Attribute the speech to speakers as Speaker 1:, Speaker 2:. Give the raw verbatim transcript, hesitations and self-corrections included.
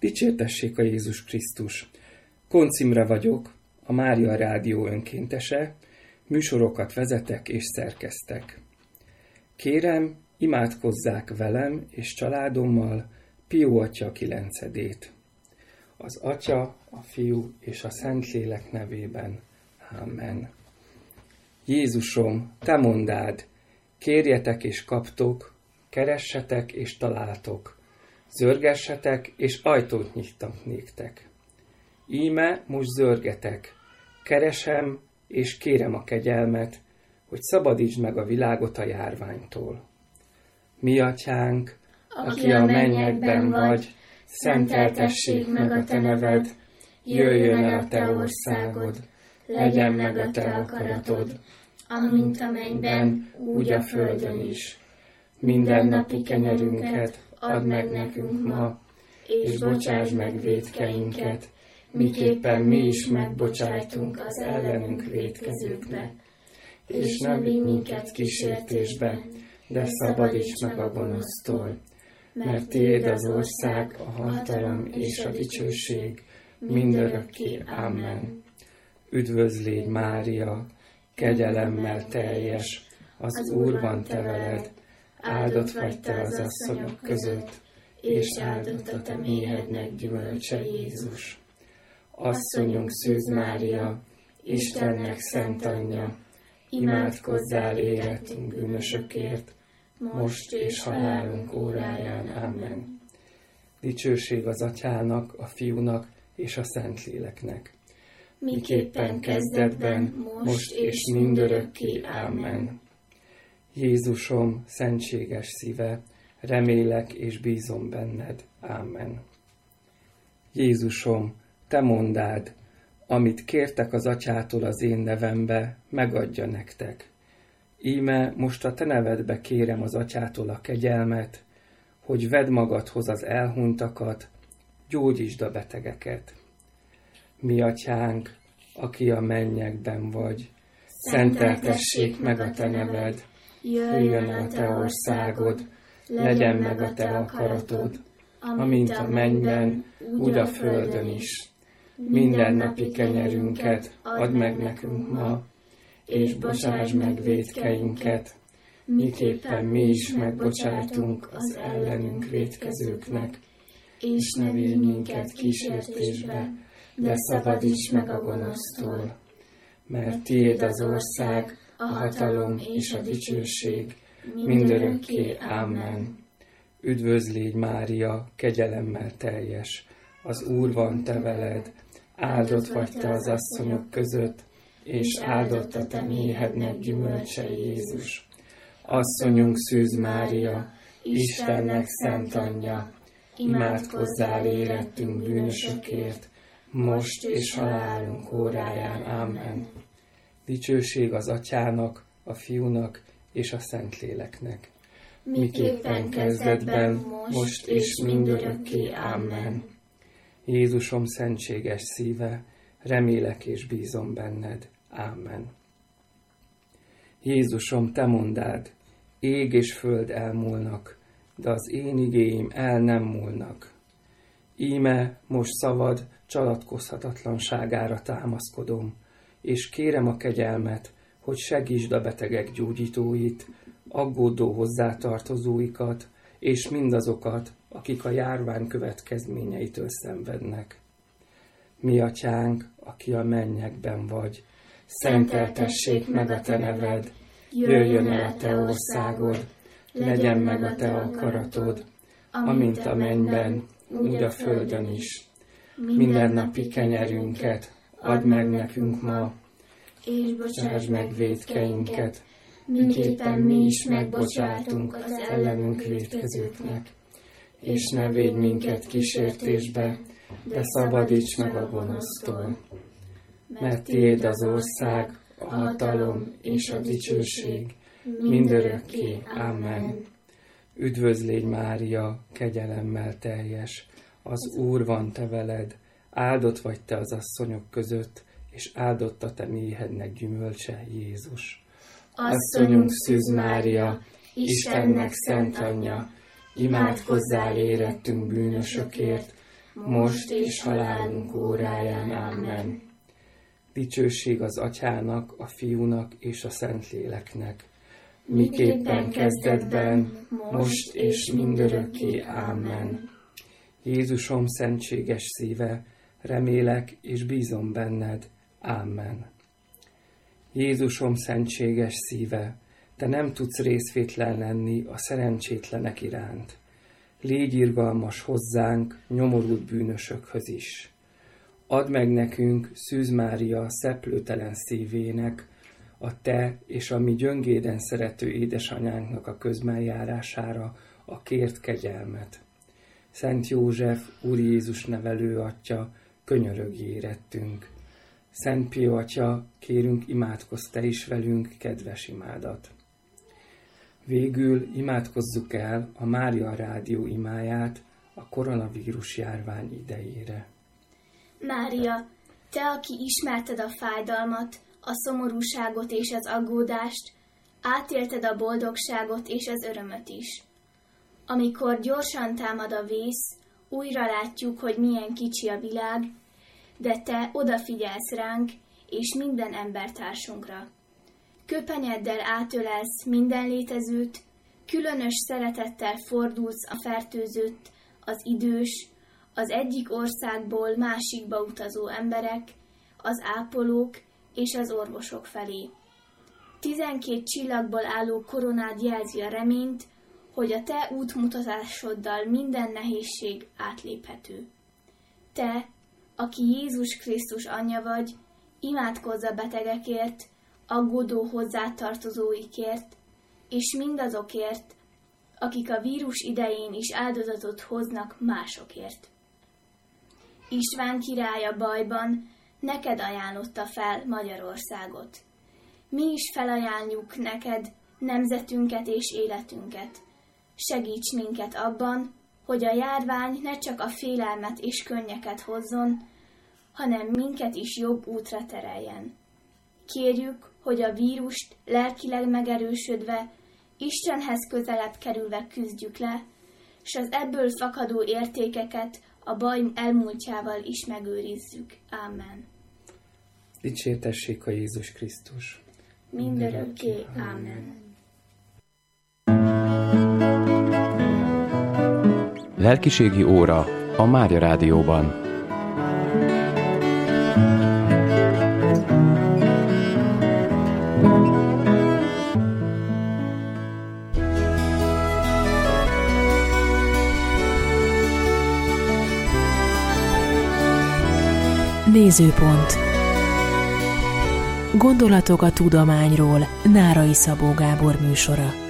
Speaker 1: Dicsértessék a Jézus Krisztus! Koncz Imre vagyok, a Mária Rádió önkéntese, műsorokat vezetek és szerkesztek. Kérem, imádkozzák velem és családommal Pió Atya kilencedét. Az Atya, a Fiú és a Szentlélek nevében. Amen. Jézusom, te mondád, kérjetek és kaptok, keressetek és találtok, zörgessetek és ajtót nyitnak néktek. Íme most zörgetek, keresem és kérem a kegyelmet, hogy szabadítsd meg a világot a járványtól. Mi atyánk, aki a mennyekben vagy, szenteltessék meg a te neved, jöjjön el a te országod, legyen meg a te akaratod, amint a mennyben, úgy a földön is. Mindennapi kenyerünket add meg nekünk ma, és bocsásd meg vétkeinket, miképpen mi is megbocsájtunk az ellenünk vétkezőknek. És ne vigy minket kísértésbe, de szabadíts meg a gonosztól, mert tiéd az ország, a hatalom és a dicsőség mindörökké. Amen. Üdvözl légy, Mária, kegyelemmel teljes, az Úr van te veled, áldott vagy te az asszonyok között, és áldott a te méhednek gyümölcse, Jézus. Asszonyunk Szűz Mária, Istennek szent anyja, imádkozzál érettünk bűnösökért, most és halálunk óráján. Amen. Dicsőség az Atyának, a Fiúnak és a Szentléleknek. Miképpen kezdetben, most és mindörökké. Amen. Jézusom, szentséges szíve, remélek és bízom benned. Amen. Jézusom, te mondád, amit kértek az Atyától az én nevembe, megadja nektek. Íme most a te nevedbe kérem az Atyától a kegyelmet, hogy vedd magadhoz az elhunytakat, gyógyítsd a betegeket. Mi atyánk, aki a mennyekben vagy, szenteltessék meg a te neved, jöjjön el a te országod, legyen meg a te akaratod, amint a mennyben, úgy a földön is. Mindennapi kenyerünket add meg nekünk ma, és bocsásd meg vétkeinket, miképpen mi is megbocsájtunk az ellenünk vétkezőknek, és ne vigy minket kísértésbe, de szabadíts meg a gonosztól, mert tiéd az ország, a hatalom és a dicsőség mindörökké. Amen. Üdvözl légy, Mária, kegyelemmel teljes, az Úr van te veled, áldott vagy te az asszonyok között, és áldott a te méhednek gyümölcse, Jézus. Asszonyunk Szűz Mária, Istennek szent anyja, imádkozzál érettünk bűnösökért, most és halálunk óráján. Amen. Dicsőség az Atyának, a Fiúnak és a Szentléleknek. Miképpen kezdetben, most és mindörökké. Amen. Jézusom, szentséges szíve, remélek és bízom benned. Amen. Jézusom, te mondád, ég és föld elmúlnak, de az én igéim el nem múlnak. Íme most szavad csalatkozhatatlanságára támaszkodom, és kérem a kegyelmet, hogy segítsd a betegek gyógyítóit, aggódó hozzátartozóikat, és mindazokat, akik a járvány következményeitől szenvednek. Mi atyánk, aki a mennyekben vagy, szenteltessék meg a te neved, jöjjön el a te országod, legyen meg a te akaratod, amint a mennyben, úgy a földön is. Mindennapi kenyerünket add meg nekünk ma, és bocsásd meg vétkeinket, miképpen mi is megbocsátunk az ellenünk vétkezőknek. És ne védj minket kísértésbe, de szabadíts meg a gonosztól. Mert tiéd az ország, a hatalom és a dicsőség mindörökké. Amen. Üdvözl légy, Mária, kegyelemmel teljes, az Úr van te veled, áldott vagy te az asszonyok között, és áldott a te méhednek gyümölcse, Jézus.
Speaker 2: Asszonyunk Szűz Mária, Istennek szent anyja, imádkozzál érettünk bűnösökért, most és halálunk óráján. Amen.
Speaker 1: Dicsőség az Atyának, a Fiúnak és a Szentléleknek, miképpen kezdetben, most és mindörökké. Amen. Jézusom szentséges szíve, remélek és bízom benned. Amen. Jézusom szentséges szíve, te nem tudsz részvétlen lenni a szerencsétlenek iránt. Légy irgalmas hozzánk, nyomorult bűnösökhöz is. Add meg nekünk, Szűz Mária szeplőtelen szívének, a te és a mi gyöngéden szerető édesanyánknak a közbenjárására a kért kegyelmet. Szent József, Úr Jézus nevelő atya, könyörögj érettünk. Szent Pió atya, kérünk, imádkozz te is velünk kedves imádat. Végül imádkozzuk el a Mária Rádió imáját a koronavírus járvány idejére.
Speaker 3: Mária, te, aki ismerted a fájdalmat, a szomorúságot és az aggódást, átélted a boldogságot és az örömöt is. Amikor gyorsan támad a vész, újra látjuk, hogy milyen kicsi a világ, de te odafigyelsz ránk és minden embertársunkra. Köpenyeddel átölelsz minden létezőt, különös szeretettel fordulsz a fertőzött, az idős, az egyik országból másikba utazó emberek, az ápolók és az orvosok felé. Tizenkét csillagból álló koronád jelzi a reményt, hogy a te útmutatásoddal minden nehézség átléphető. Te, aki Jézus Krisztus anyja vagy, imádkozz a betegekért, aggódó hozzátartozóikért, és mindazokért, akik a vírus idején is áldozatot hoznak másokért. István király a bajban neked ajánlotta fel Magyarországot. Mi is felajánljuk neked nemzetünket és életünket. Segíts minket abban, hogy a járvány ne csak a félelmet és könnyeket hozzon, hanem minket is jobb útra tereljen. Kérjük, hogy a vírust lelkileg megerősödve, Istenhez közelebb kerülve küzdjük le, s az ebből fakadó értékeket a baj elmúltjával is megőrizzük. Amen.
Speaker 1: Dicsértessék a Jézus Krisztus.
Speaker 3: Mindörökké. Amen.
Speaker 4: Lelkiségi óra a Mária Rádióban.
Speaker 5: Nézőpont. Gondolatok a tudományról. Nárai Szabó Gábor műsora.